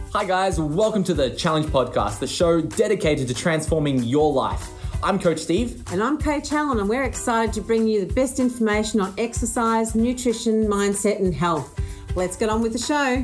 Hi guys, welcome to the Challenge Podcast, the show dedicated to transforming your life. I'm Coach Steve. And I'm Coach Helen, and we're excited to bring you the best information on exercise, nutrition, mindset and health. Let's get on with the show.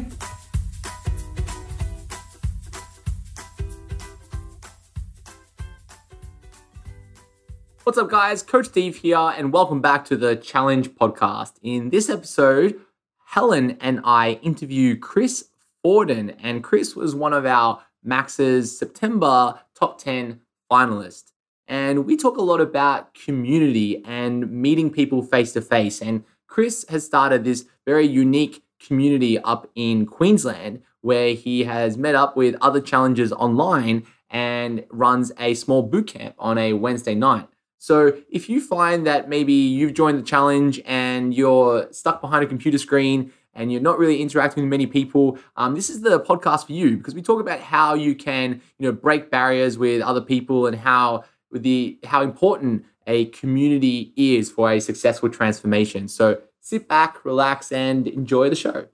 What's up guys, Coach Steve here and welcome back to the Challenge Podcast. In this episode, Helen and I interview Chris Forden, and Chris was one of our Max's September top 10 finalists. And we talk a lot about community and meeting people face to face. And Chris has started this very unique community up in Queensland where he has met up with other challengers online and runs a small boot camp on a Wednesday night. So if you find that maybe you've joined the challenge and you're stuck behind a computer screen and you're not really interacting with many people, this is the podcast for you, because we talk about how you can, break barriers with other people and how important a community is for a successful transformation. So sit back, relax, and enjoy the show.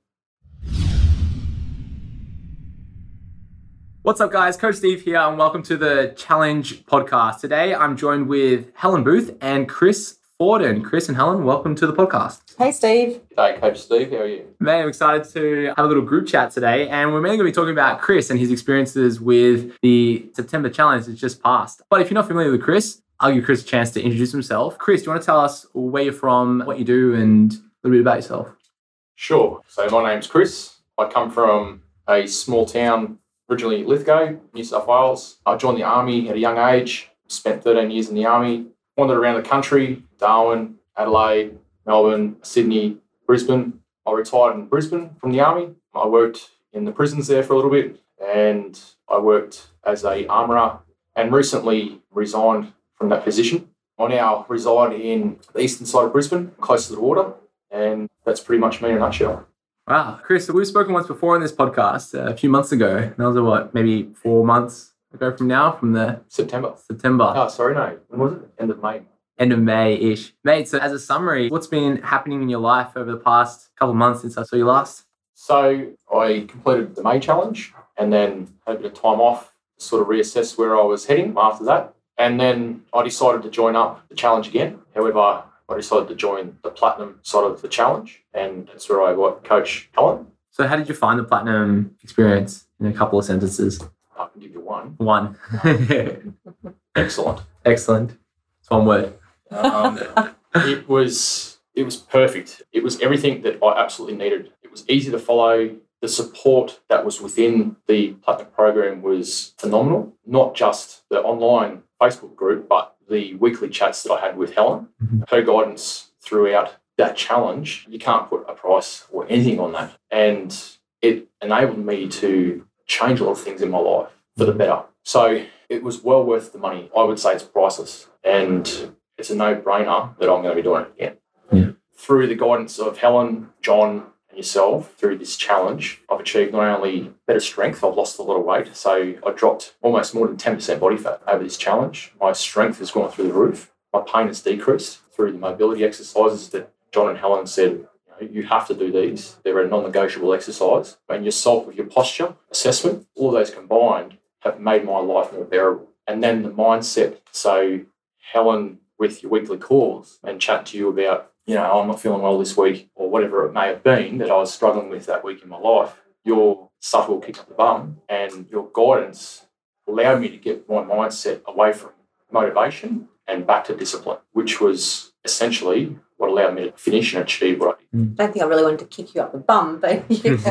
What's up, guys? Coach Steve here, and welcome to the Challenge Podcast. Today, I'm joined with Helen Booth and Chris Forden. Chris and Helen, welcome to the podcast. Hey, Steve. G'day, Coach Steve. How are you? Man, I'm excited to have a little group chat today, and we're mainly going to be talking about Chris and his experiences with the September challenge that's just passed. But if you're not familiar with Chris, I'll give Chris a chance to introduce himself. Chris, do you want to tell us where you're from, what you do, and a little bit about yourself? Sure. So my name's Chris. I come from a small town, originally Lithgow, New South Wales. I joined the Army at a young age, spent 13 years in the Army, wandered around the country, Darwin, Adelaide, Melbourne, Sydney, Brisbane. I retired in Brisbane from the Army. I worked in the prisons there for a little bit, and I worked as a armourer and recently resigned from that position. I now reside in the eastern side of Brisbane, close to the water, and that's pretty much me in a nutshell. Wow. Chris, we've spoken once before on this podcast a few months ago. That was maybe 4 months ago from now, from the September. Oh, sorry, no. When was it? End of May. End of May-ish. Mate, so as a summary, what's been happening in your life over the past couple of months since I saw you last? So I completed the May challenge and then had a bit of time off to sort of reassess where I was heading after that. And then I decided to join up the challenge again. However, I decided to join the Platinum side of the challenge, and that's where I got Coach Helen. So how did you find the Platinum experience in a couple of sentences? I can give you one. One. Excellent. Excellent. It's one word. It was perfect. It was everything that I absolutely needed. It was easy to follow. The support that was within the Platinum program was phenomenal. Not just the online Facebook group, but the weekly chats that I had with Helen. Mm-hmm. Her guidance throughout that challenge, you can't put a price or anything on that. And it enabled me to change a lot of things in my life for the better. So it was well worth the money. I would say it's priceless. And it's a no-brainer that I'm going to be doing it again. Yeah. Through the guidance of Helen, John, and yourself, through this challenge, I've achieved not only better strength, I've lost a lot of weight. So I dropped almost more than 10% body fat over this challenge. My strength has gone through the roof. My pain has decreased through the mobility exercises that John and Helen said, you have to do these. They're a non-negotiable exercise. And yourself with your posture assessment, all of those combined have made my life more bearable. And then the mindset. So Helen, with your weekly calls and chat to you about, I'm not feeling well this week or whatever it may have been that I was struggling with that week in my life, your subtle kick up the bum and your guidance allowed me to get my mindset away from motivation and back to discipline, which was essentially what allowed me to finish and achieve what I did. I don't think I really wanted to kick you up the bum, but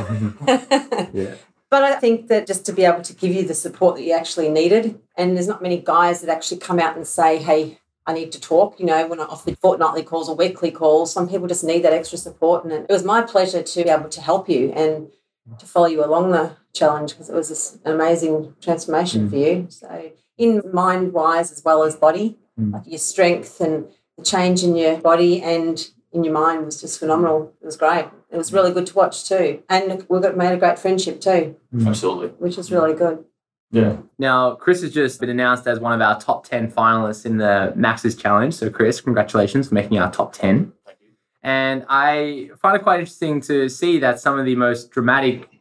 Yeah. But I think that just to be able to give you the support that you actually needed, and there's not many guys that actually come out and say, hey, I need to talk, when I offer fortnightly calls or weekly calls, some people just need that extra support. And it was my pleasure to be able to help you and to follow you along the challenge because it was an amazing transformation for you. So in mind-wise as well as body, like your strength and the change in your body and in your mind was just phenomenal. It was great. It was really good to watch too. And we made a great friendship too. Absolutely. Which was really good. Yeah. Now, Chris has just been announced as one of our top 10 finalists in the Max's Challenge. So, Chris, congratulations for making our top 10. Thank you. And I find it quite interesting to see that some of the most dramatic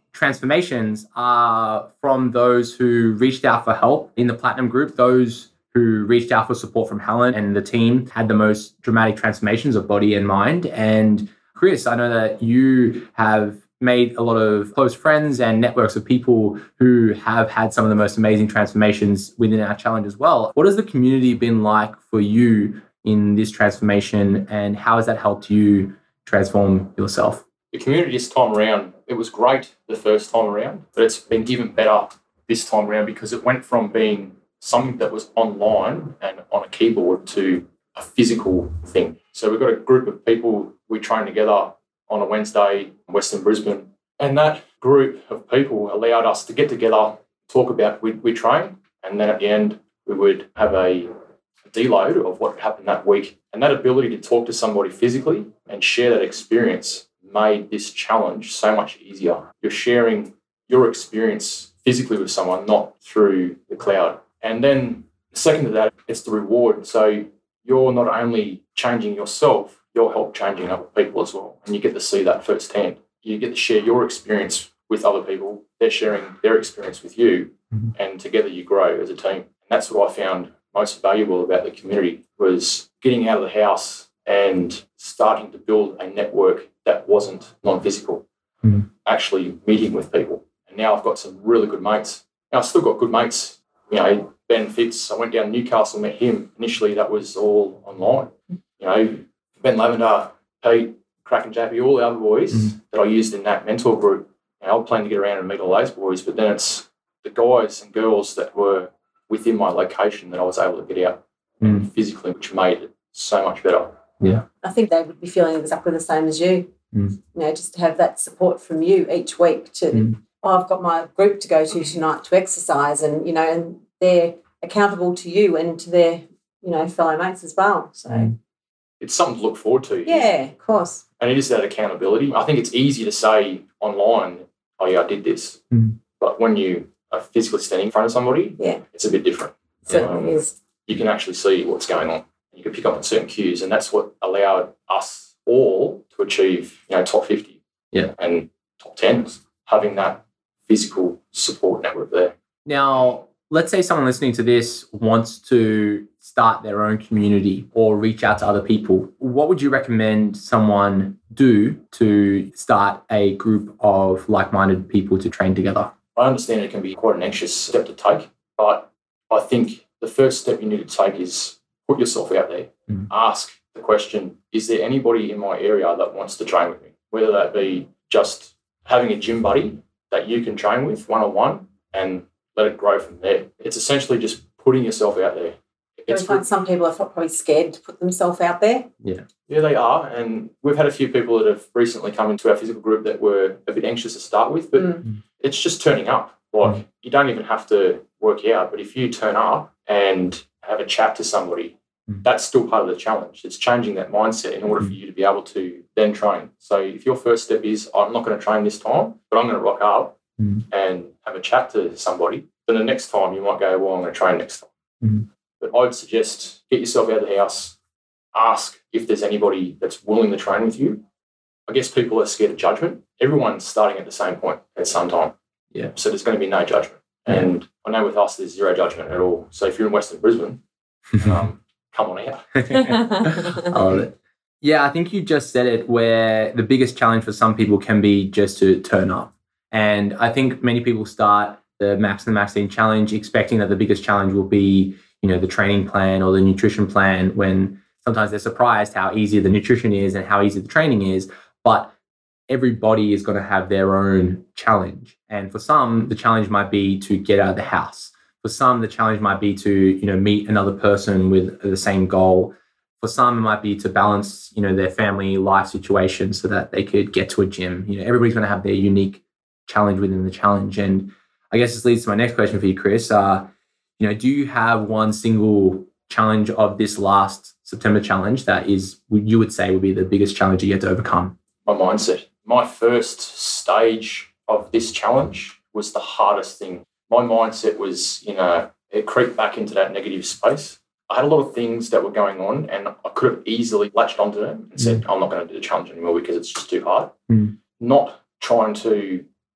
transformations are from those who reached out for help in the Platinum group. Those who reached out for support from Helen and the team had the most dramatic transformations of body and mind. And Chris, I know that you have made a lot of close friends and networks of people who have had some of the most amazing transformations within our challenge as well. What has the community been like for you in this transformation, and how has that helped you transform yourself? The community this time around, it was great the first time around, but it's been even better this time around because it went from being something that was online and on a keyboard to a physical thing. So we've got a group of people, we train together on a Wednesday in Western Brisbane, and that group of people allowed us to get together, talk about, we train, and then at the end we would have a deload of what happened that week. And that ability to talk to somebody physically and share that experience made this challenge so much easier. You're sharing your experience physically with someone, not through the cloud. And then second to that, it's the reward. So you're not only changing yourself, you'll help changing other people as well. And you get to see that firsthand. You get to share your experience with other people. They're sharing their experience with you, and together you grow as a team. And that's what I found most valuable about the community, was getting out of the house and starting to build a network that wasn't non-physical, actually meeting with people. And now I've got some really good mates. Now I've still got good mates. You know, Ben Fitz, I went down to Newcastle, met him. Initially that was all online. You know, Ben Lavender, Pete, Crack and Jappy, all the other boys that I used in that mentor group. You know, I plan to get around and meet all those boys, but then it's the guys and girls that were within my location that I was able to get out physically, which made it so much better. Yeah. I think they would be feeling exactly the same as you. You know, just to have that support from you each week to, I've got my group to go to tonight to exercise, and, you know, and they're accountable to you and to their, you know, fellow mates as well. So it's something to look forward to. Yeah, of course. And it is that accountability. I think it's easy to say online, oh yeah, I did this. But when you are physically standing in front of somebody, it's a bit different. Certainly is. You can actually see what's going on. You can pick up on certain cues, and that's what allowed us all to achieve, you know, top 50 and top 10s, having that physical support network there. Now, let's say someone listening to this wants to start their own community or reach out to other people. What would you recommend someone do to start a group of like-minded people to train together? I understand it can be quite an anxious step to take, but I think the first step you need to take is put yourself out there. Ask the question, is there anybody in my area that wants to train with me? Whether that be just having a gym buddy that you can train with one-on-one and let it grow from there. It's essentially just putting yourself out there. I find some people are probably scared to put themselves out there. Yeah, they are. And we've had a few people that have recently come into our physical group that were a bit anxious to start with, but it's just turning up. Like, you don't even have to work out, but if you turn up and have a chat to somebody, that's still part of the challenge. It's changing that mindset in order for you to be able to then train. So if your first step is, I'm not going to train this time, but I'm going to rock up and have a chat to somebody, then the next time you might go, well, I'm going to train next time. But I'd suggest get yourself out of the house, ask if there's anybody that's willing to train with you. I guess people are scared of judgment. Everyone's starting at the same point at some time. Yeah. So there's going to be no judgment. And I know with us, there's zero judgment at all. So if you're in Western Brisbane, come on out. I love it. Yeah, I think you just said it, where the biggest challenge for some people can be just to turn up. And I think many people start the Max and Maxine challenge expecting that the biggest challenge will be, you know, the training plan or the nutrition plan, when sometimes they're surprised how easy the nutrition is and how easy the training is. But everybody is going to have their own challenge. And for some, the challenge might be to get out of the house. For some, the challenge might be to, you know, meet another person with the same goal. For some, it might be to balance, you know, their family life situation so that they could get to a gym. You know, everybody's going to have their unique challenge within the challenge. And I guess this leads to my next question for you, Chris. You know, do you have one single challenge of this last September challenge that is, you would say, would be the biggest challenge you had to overcome? My mindset. My first stage of this challenge was the hardest thing. My mindset was, you know, it creeped back into that negative space. I had a lot of things that were going on, and I could have easily latched onto them and said, I'm not going to do the challenge anymore because it's just too hard. Not trying to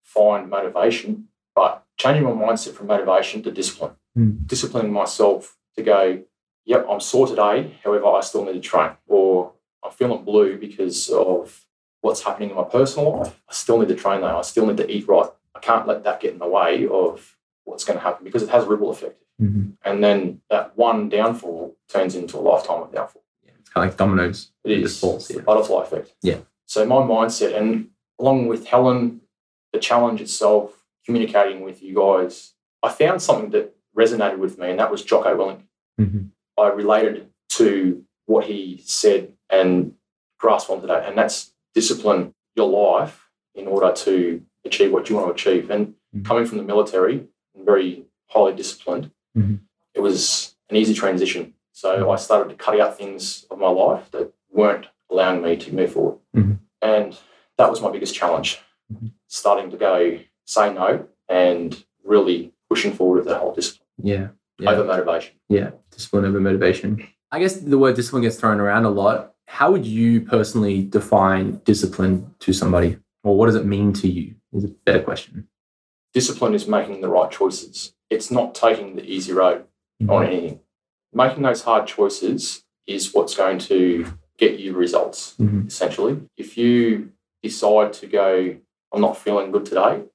find motivation, but changing my mindset from motivation to discipline. Disciplining myself to go, yep, I'm sore today, however, I still need to train. Or I'm feeling blue because of what's happening in my personal life. I still need to train though. I still need to eat right. I can't let that get in the way of what's going to happen because it has a ripple effect. And then that one downfall turns into a lifetime of downfall. Yeah, it's kind of like dominoes. It is. It's the butterfly effect. Yeah. So my mindset, and along with Helen, the challenge itself, communicating with you guys, I found something that resonated with me, and that was Jocko Willink. I related to what he said and grasped onto that, and that's discipline your life in order to achieve what you want to achieve. And coming from the military, and very highly disciplined, it was an easy transition. So I started to cut out things of my life that weren't allowing me to move forward. And that was my biggest challenge, starting to go say no and really pushing forward with that whole discipline. Yeah. Over motivation. Yeah, discipline over motivation. I guess the word discipline gets thrown around a lot. How would you personally define discipline to somebody? Or what does it mean to you is a better question. Discipline is making the right choices. It's not taking the easy road on anything. Making those hard choices is what's going to get you results, essentially. If you decide to go, I'm not feeling good today,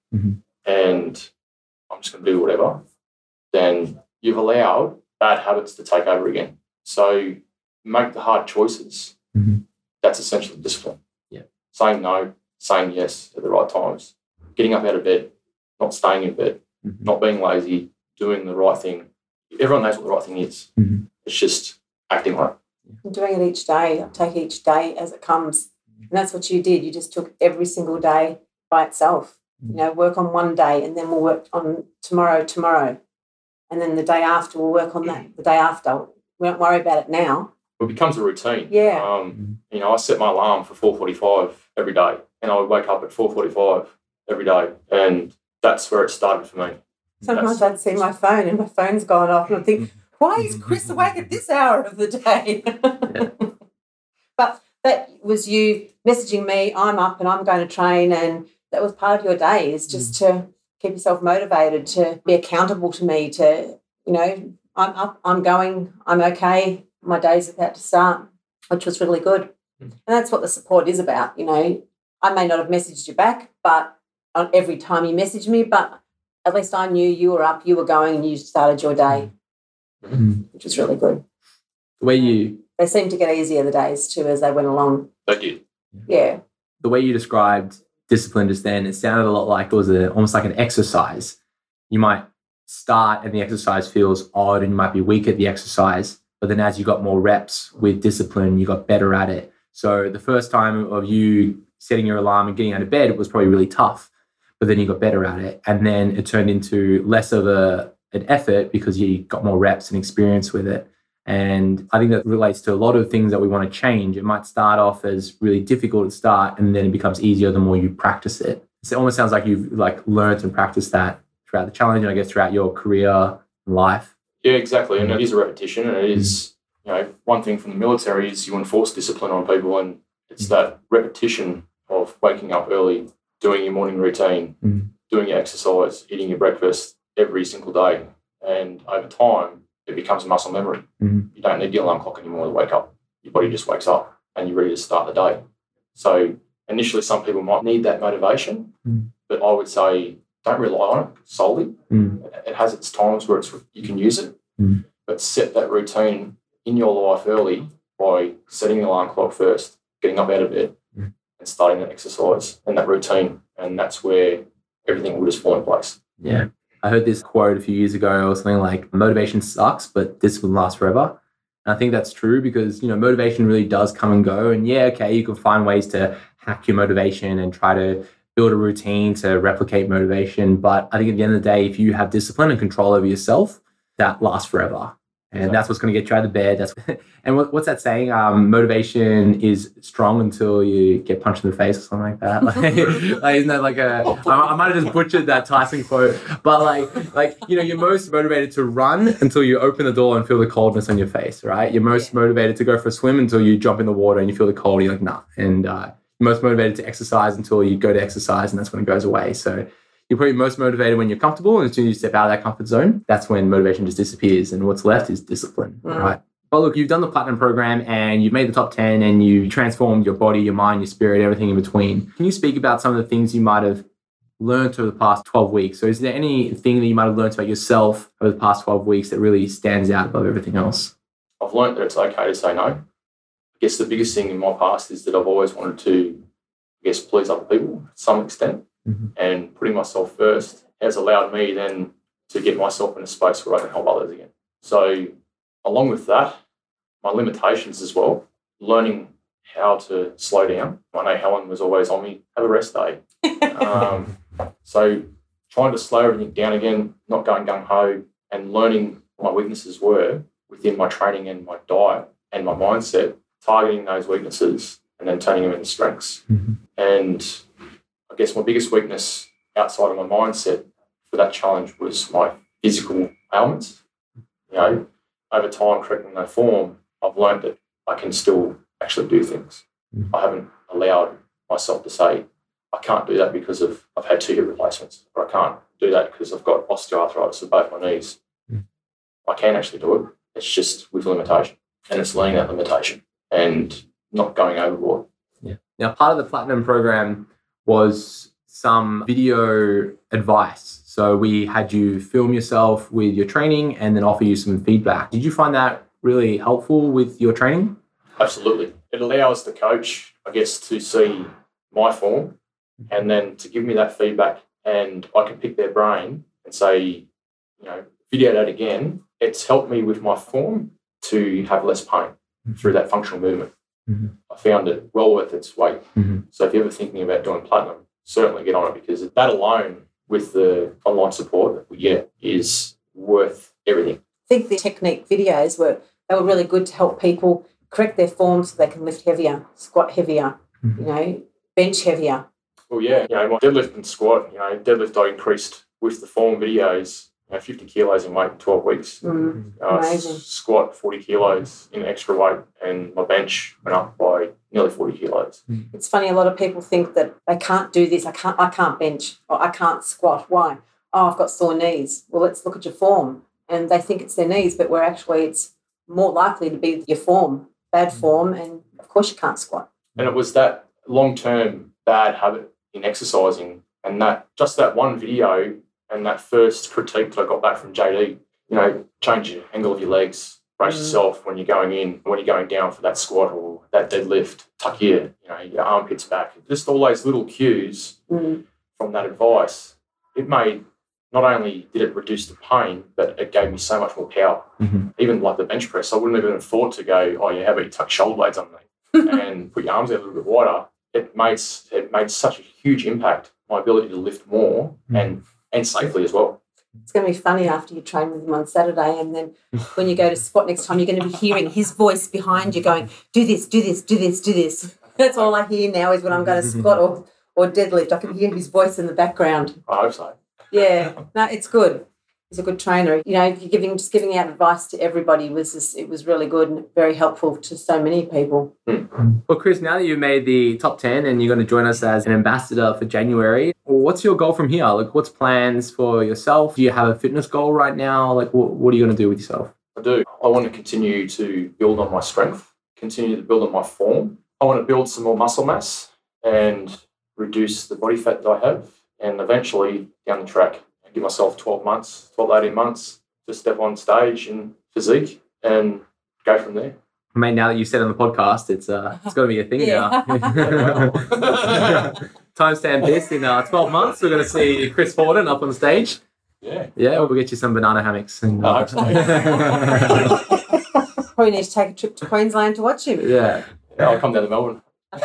and I'm just going to do whatever, then you've allowed bad habits to take over again. So make the hard choices. That's essentially discipline. Yeah. Saying no, saying yes at the right times, getting up out of bed, not staying in bed, not being lazy, doing the right thing. Everyone knows what the right thing is. It's just acting on it. I'm doing it each day. I take each day as it comes. And that's what you did. You just took every single day by itself. You know, work on one day and then we'll work on tomorrow. And then the day after, we'll work on that the day after. We don't worry about it now. It becomes a routine. Yeah. You know, I set my alarm for 4:45 every day, and I would wake up at 4:45 every day, and that's where it started for me. Sometimes I'd see my phone and my phone's gone off, and I think, why is Chris awake at this hour of the day? But that was you messaging me, I'm up and I'm going to train, and that was part of your day, is just to keep yourself motivated, to be accountable to me, to, you know, I'm up, I'm going, I'm okay, my day's about to start, which was really good. And that's what the support is about, you know. I may not have messaged you back, but on every time you messaged me, but at least I knew you were up, you were going, and you started your day, which was really good. The way They seemed to get easier, the days too, as they went along. They did. Yeah. the way you described discipline just then, it sounded a lot like it was almost like an exercise. You might start and the exercise feels odd and you might be weak at the exercise, but then as you got more reps with discipline, you got better at it. So the first time of you setting your alarm and getting out of bed was probably really tough, but then you got better at it. And then it turned into less of an effort because you got more reps and experience with it. And I think that relates to a lot of things that we want to change. It might start off as really difficult to start, and then it becomes easier the more you practice it. So it almost sounds like you've learned and practiced that throughout the challenge, and I guess throughout your career and life. Yeah, exactly. And it is a repetition, and it is, one thing from the military is you enforce discipline on people, and it's that repetition of waking up early, doing your morning routine, doing your exercise, eating your breakfast every single day. And over time, it becomes a muscle memory. You don't need the alarm clock anymore to wake up. Your body just wakes up and you're ready to start the day. So initially, some people might need that motivation, but I would say don't rely on it solely. It has its times where you can use it, but set that routine in your life early by setting the alarm clock first, getting up out of bed and starting that exercise and that routine. And that's where everything will just fall in place. Yeah. I heard this quote a few years ago or something like, motivation sucks, but discipline lasts forever. And I think that's true because, motivation really does come and go. And yeah, okay, you can find ways to hack your motivation and try to build a routine to replicate motivation. But I think at the end of the day, if you have discipline and control over yourself, that lasts forever. And that's what's going to get you out of bed. And what's that saying? Motivation is strong until you get punched in the face or something like that. Isn't that like I might have just butchered that Tyson quote, but you're most motivated to run until you open the door and feel the coldness on your face, right? You're most motivated to go for a swim until you jump in the water and you feel the cold. You're like, nah. And you're most motivated to exercise until you go to exercise and that's when it goes away. So You're probably most motivated when you're comfortable, and as soon as you step out of that comfort zone, that's when motivation just disappears, and what's left is discipline, right? But look, you've done the Platinum program and you've made the top 10 and you transformed your body, your mind, your spirit, everything in between. Can you speak about some of the things you might have learned over the past 12 weeks? So is there anything that you might have learned about yourself over the past 12 weeks that really stands out above everything else? I've learned that it's okay to say no. I guess the biggest thing in my past is that I've always wanted to, please other people to some extent. And putting myself first has allowed me then to get myself in a space where I can help others again. So along with that, my limitations as well, learning how to slow down. I know Helen was always on me, have a rest day. So trying to slow everything down again, not going gung-ho, and learning what my weaknesses were within my training and my diet and my mindset, targeting those weaknesses and then turning them into strengths. And I guess my biggest weakness outside of my mindset for that challenge was my physical ailments. Over time, correcting that form, I've learned that I can still actually do things. I haven't allowed myself to say, I can't do that because I've had 2 hip replacements, or I can't do that because I've got osteoarthritis of both my knees. I can actually do it. It's just with limitation. And it's learning that limitation and not going overboard. Yeah. Now, part of the Platinum program was some video advice. So we had you film yourself with your training and then offer you some feedback. Did you find that really helpful with your training? Absolutely. It allows the coach, to see my form and then to give me that feedback, and I can pick their brain and say, video that again. It's helped me with my form to have less pain through that functional movement. I found it well worth its weight. So if you're ever thinking about doing Platinum, certainly get on it, because that alone with the online support that we get is worth everything. I think the technique videos were really good to help people correct their form so they can lift heavier, squat heavier, bench heavier. Well, yeah, my deadlift and squat, deadlift I increased with the form videos, 50 kilos in weight in 12 weeks. Amazing. Squat 40 kilos in extra weight, and my bench went up by nearly 40 kilos. It's funny, a lot of people think that they can't do this, I can't bench, or I can't squat. Why? Oh, I've got sore knees. Well, let's look at your form. And they think it's their knees, but it's more likely to be your form, bad form, and of course you can't squat. And it was that long-term bad habit in exercising, and that one video and that first critique that I got back from JD, change your angle of your legs, brace yourself when you're going in, when you're going down for that squat or that deadlift, tuck your armpits back. Just all those little cues from that advice. It made, not only did it reduce the pain, but it gave me so much more power. Even like the bench press, I wouldn't have even thought to go, how about you tuck shoulder blades underneath and put your arms out a little bit wider. It made such a huge impact, my ability to lift more and safely as well. It's going to be funny after you train with him on Saturday, and then when you go to squat next time, you're going to be hearing his voice behind you going, do this, do this, do this, do this. That's all I hear now is when I'm going to squat or deadlift. I can hear his voice in the background. I hope so. Yeah, no, it's good. He's a good trainer. Giving out advice to everybody it was really good and very helpful to so many people. Well, Chris, now that you've made the top 10 and you're going to join us as an ambassador for January, what's your goal from here? What's plans for yourself? Do you have a fitness goal right now? What are you going to do with yourself? I do. I want to continue to build on my strength, continue to build on my form. I want to build some more muscle mass and reduce the body fat that I have, and eventually down the track, give myself 12 to 18 months to step on stage in physique and go from there. Mate, now that you've said on the podcast, it's got to be a thing now. Timestamp this in 12 months. We're going to see Chris Forden up on stage. Yeah, we'll get you some banana hammocks. And, I hope so. Probably need to take a trip to Queensland to watch him. Yeah, I'll come down to Melbourne.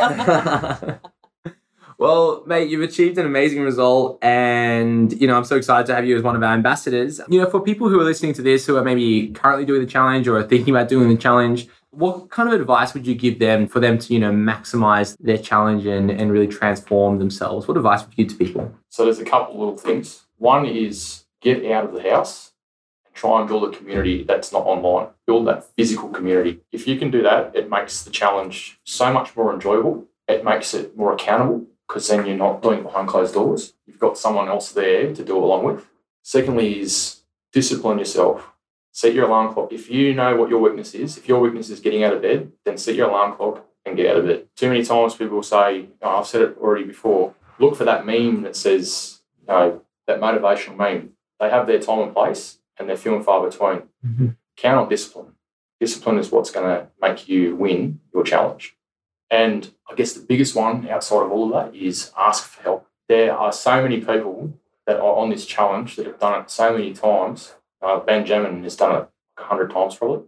Well, mate, you've achieved an amazing result, and, I'm so excited to have you as one of our ambassadors. For people who are listening to this, who are maybe currently doing the challenge or are thinking about doing the challenge, what kind of advice would you give them for them to, maximize their challenge and really transform themselves? What advice would you give to people? So there's a couple of little things. One is get out of the house and try and build a community that's not online. Build that physical community. If you can do that, it makes the challenge so much more enjoyable. It makes it more accountable. because then you're not doing it behind closed doors. You've got someone else there to do it along with. Secondly is discipline yourself. Set your alarm clock. If you know what your weakness is, if your weakness is getting out of bed, then set your alarm clock and get out of bed. Too many times people will say, oh, I've said it already before, look for that meme that says, that motivational meme. They have their time and place and they're few and far between. Mm-hmm. Count on discipline. Discipline is what's going to make you win your challenge. And I guess the biggest one outside of all of that is ask for help. There are so many people that are on this challenge that have done it so many times. Benjamin has done it 100 times probably.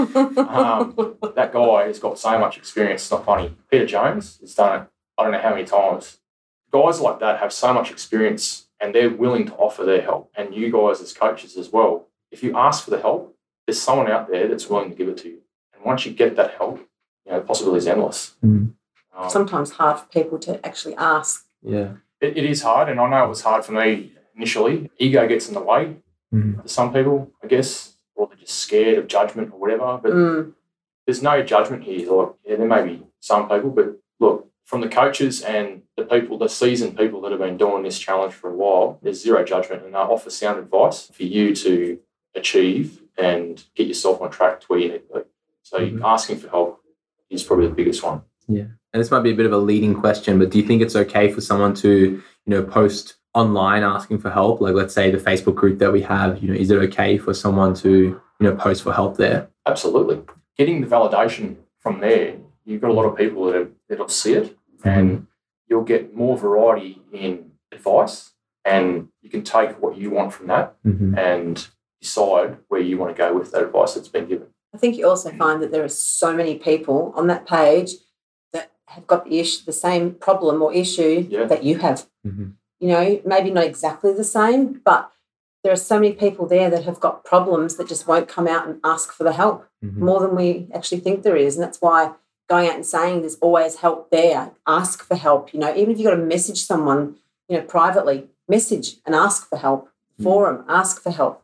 That guy has got so much experience, it's not funny. Peter Jones has done it I don't know how many times. Guys like that have so much experience and they're willing to offer their help. And you guys as coaches as well, if you ask for the help, there's someone out there that's willing to give it to you. And once you get that help, the possibility is endless. Mm. Sometimes hard for people to actually ask. Yeah. It is hard, and I know it was hard for me initially. Ego gets in the way for some people, I guess, or they're just scared of judgment or whatever. But there's no judgment here. Like, there may be some people, but look, from the coaches and the people, the seasoned people that have been doing this challenge for a while, there's zero judgment, and they offer sound advice for you to achieve and get yourself on track to where you need to be. So asking for help is probably the biggest one. Yeah. And this might be a bit of a leading question, but do you think it's okay for someone to, post online asking for help? Like, let's say the Facebook group that we have, is it okay for someone to, post for help there? Absolutely. Getting the validation from there, you've got a lot of people that'll see it, and you'll get more variety in advice, and you can take what you want from that and decide where you want to go with that advice that's been given. I think you also find that there are so many people on that page that have got the same problem or issue that you have. Maybe not exactly the same, but there are so many people there that have got problems that just won't come out and ask for the help more than we actually think there is. And that's why going out and saying there's always help there, ask for help. Even if you've got to message someone, privately, message and ask for help. Forum, ask for help,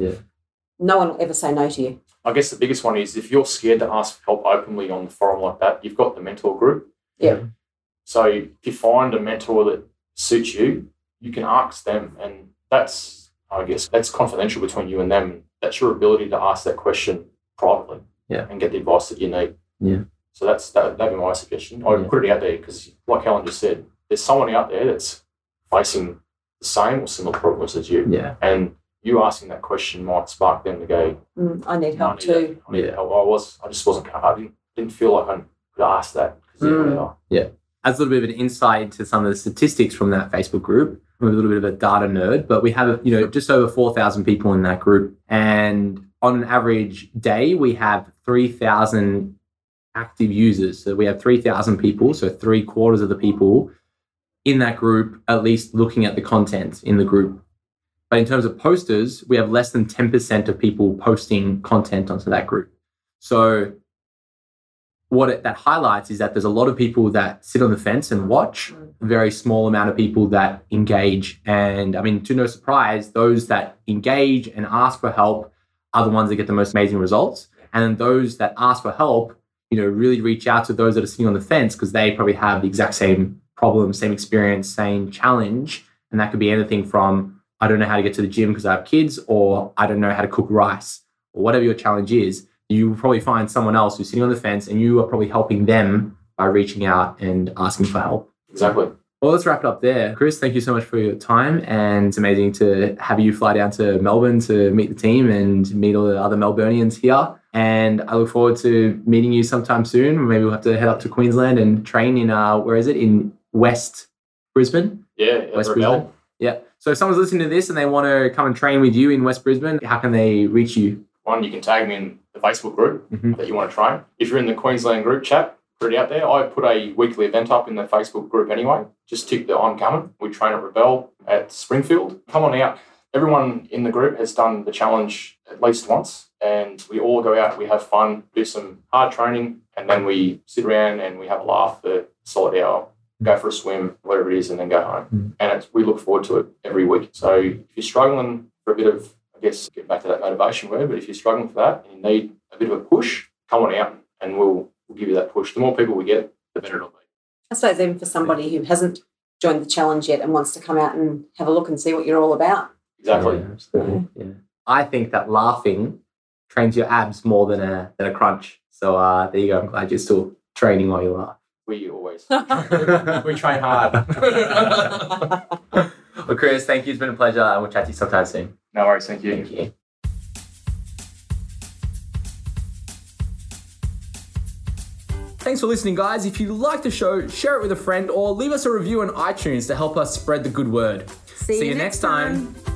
No one will ever say no to you. I guess the biggest one is if you're scared to ask for help openly on the forum like that, you've got the mentor group. Yeah. So if you find a mentor that suits you, you can ask them, and that's confidential between you and them. That's your ability to ask that question privately and get the advice that you need. Yeah. So that'd be my suggestion. I'd put it out there because, like Helen just said, there's someone out there that's facing the same or similar problems as you. Yeah. And you asking that question might spark them to go, I need help too. I need help. I just wasn't, I didn't feel like I could ask that. Yeah. As a little bit of an insight into some of the statistics from that Facebook group, I'm a little bit of a data nerd, but we have, just over 4,000 people in that group. And on an average day, we have 3,000 active users. So we have 3,000 people, so 3/4 of the people in that group at least looking at the content in the group. But in terms of posters, we have less than 10% of people posting content onto that group. So that highlights is that there's a lot of people that sit on the fence and watch, a very small amount of people that engage. And I mean, to no surprise, those that engage and ask for help are the ones that get the most amazing results. And then those that ask for help, really reach out to those that are sitting on the fence because they probably have the exact same problem, same experience, same challenge. And that could be anything from, I don't know how to get to the gym because I have kids, or I don't know how to cook rice, or whatever your challenge is. You will probably find someone else who's sitting on the fence and you are probably helping them by reaching out and asking for help. Exactly. Well, let's wrap it up there. Chris, thank you so much for your time. And it's amazing to have you fly down to Melbourne to meet the team and meet all the other Melburnians here. And I look forward to meeting you sometime soon. Maybe we'll have to head up to Queensland and train in, in West Brisbane? Yeah, West Brisbane. Yeah. So if someone's listening to this and they want to come and train with you in West Brisbane, how can they reach you? One, you can tag me in the Facebook group that you want to train. If you're in the Queensland group chat, put it out there. I put a weekly event up in the Facebook group anyway. Just tick the I'm coming. We train at Rebel at Springfield. Come on out. Everyone in the group has done the challenge at least once, and we all go out, we have fun, do some hard training, and then we sit around and we have a laugh for a solid hour, go for a swim, whatever it is, and then go home. And we look forward to it every week. So if you're struggling for a bit of, get back to that motivation word, but if you're struggling for that and you need a bit of a push, come on out and we'll give you that push. The more people we get, the better it'll be. I suppose even for somebody who hasn't joined the challenge yet and wants to come out and have a look and see what you're all about. Exactly. Yeah, absolutely. Yeah. I think that laughing trains your abs more than a crunch. So there you go. I'm glad you're still training while you laugh. We always we train hard. Well, Chris, thank you. It's been a pleasure, and we'll chat to you sometime soon. No worries. Thank you. Thank you. Thanks for listening, guys. If you like the show, share it with a friend or leave us a review on iTunes to help us spread the good word. See you next time.